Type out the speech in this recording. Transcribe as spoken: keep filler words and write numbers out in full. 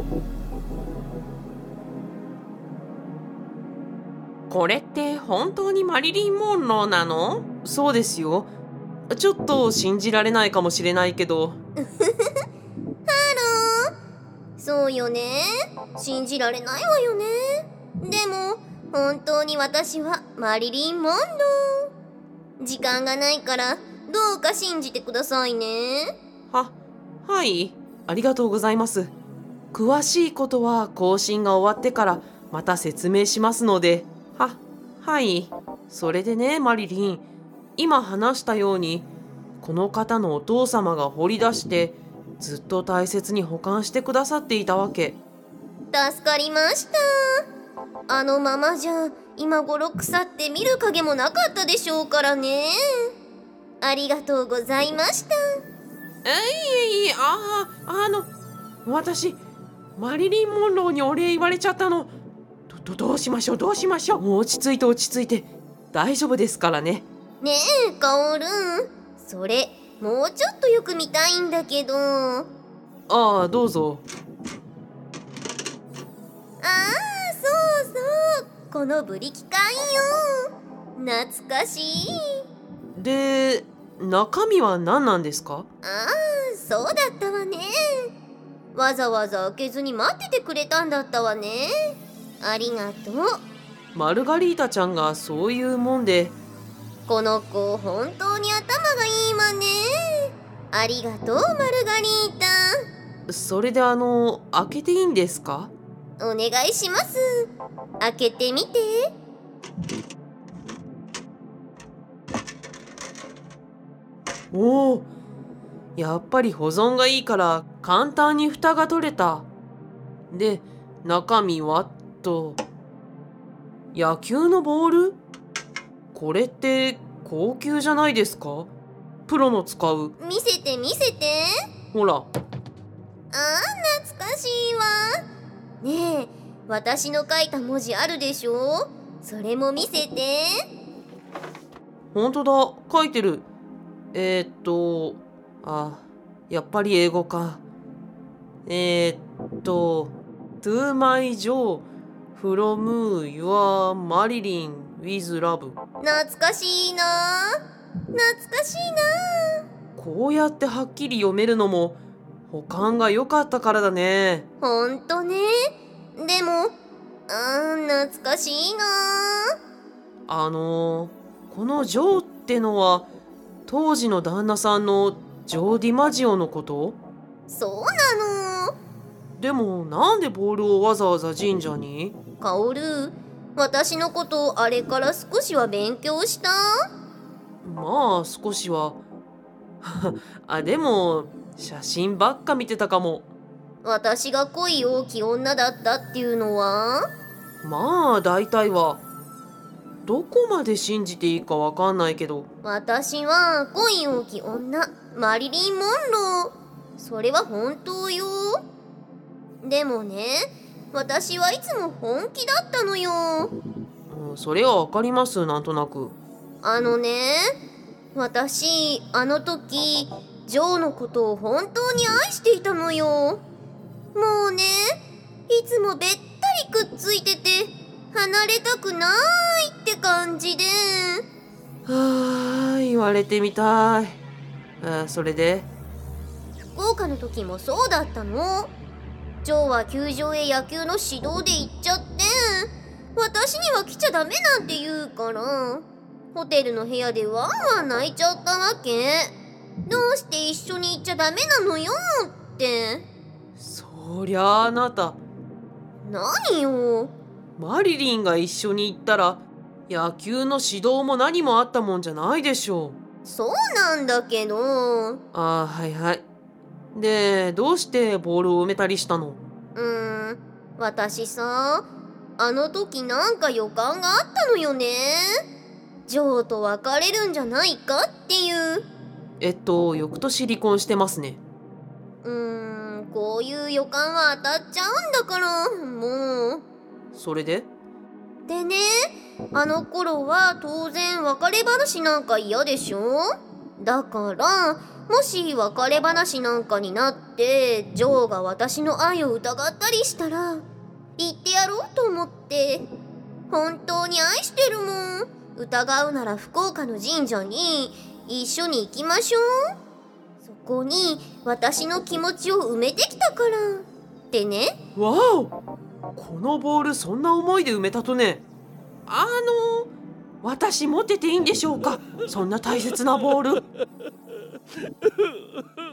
これって本当にマリリン・モンローなの？そうですよ。ちょっと信じられないかもしれないけど。 ハロー。そうよね。信じられないわよね。でも本当に私はマリリン・モンロー。時間がないからどうか信じてくださいね。 は、はい。ありがとうございます。詳しいことは更新が終わってからまた説明しますので。は、はい。それでね、マリリン。今話したように、この方のお父様が掘り出して、ずっと大切に保管してくださっていたわけ。 助かりました。あのままじゃ、今頃腐って見る影もなかったでしょうからね。ありがとうございました。 えいえい、ああ、あの、私、マリリン・モンローにお礼言われちゃったの。ど、どうしましょう、どうしましょう。もう落ち着いて落ち着いて。大丈夫ですからね。 ねえ、カオルン。それ、もうちょっとよく見たいんだけど。あああ、どうぞ。 あ、そうそう。このブリキ缶よ。懐かしい。 で、中身は何なんですか？ ああ、そうだったわね。わざわざ開けずに待っててくれたんだったわね。ありがとう。 マルガリータちゃんがそういうもんで。 この子本当に頭がいいわね。ありがとう、マルガリータ。 それであの、開けていいんですか？ お願いします。開けてみて。 おお、やっぱり保存がいいから簡単に蓋が取れた。で、中身はと、野球のボール？これって高級じゃないですか？プロの使う。 見せて見せて。 ほら。 あー、懐かしいわ。ねえ、私の書いた文字あるでしょ？それも見せて。 ほんとだ、書いてる。えー、っと、あ、やっぱり英語か。えー、っと、To my Joe from your Marilyn with love。 懐かしいな。懐かしいな。 こうやってはっきり読めるのも保管が良かったからだね。 ほんとね。でも、あー、懐かしいな。 あのー、このジョーってのは当時の旦那さんのジョー・ディマジオのこと？ そうなの。 でもなんでボールをわざわざ神社に？ カオル、私のことあれから少しは勉強した？ まあ少しは。あ、でも写真ばっか見てたかも。 私が恋多き女だったっていうのは？ まあ大体は。どこまで信じていいかわかんないけど。 私は恋多き女、マリリン・モンロー。それは本当よ。でもね、私はいつも本気だったのよ。 うん、それはわかります、なんとなく。 あのね、私、あの時、ジョーのことを本当に愛していたのよ。もうね、いつもべったりくっついてて、離れたくないって感じで。 はあ、言われてみたい。あ、それで？ 福岡の時もそうだったの。ジョーは球場へ野球の指導で行っちゃって、私には来ちゃダメなんて言うから、ホテルの部屋でワンワン泣いちゃったわけ。どうして一緒に行っちゃダメなのよって。 そりゃあ、あなた。 何よ。 マリリンが一緒に行ったら野球の指導も何もあったもんじゃないでしょう。 そうなんだけど。 ああ、はいはい。で、どうしてボールを埋めたりしたの？ うーん、私さ、あの時なんか予感があったのよね。ジョーと別れるんじゃないかっていう。 えっと、翌年離婚してますね。 うーん、こういう予感は当たっちゃうんだから、もう。 それで？ でね、あの頃は当然別れ話なんか嫌でしょ？だからもし別れ話なんかになってジョーが私の愛を疑ったりしたら言ってやろうと思って。本当に愛してるもん。疑うなら福岡の神社に一緒に行きましょう。そこに私の気持ちを埋めてきたからってね。 わお、このボールそんな思いで埋めたとね。あの私持ってていいんでしょうか、そんな大切なボール。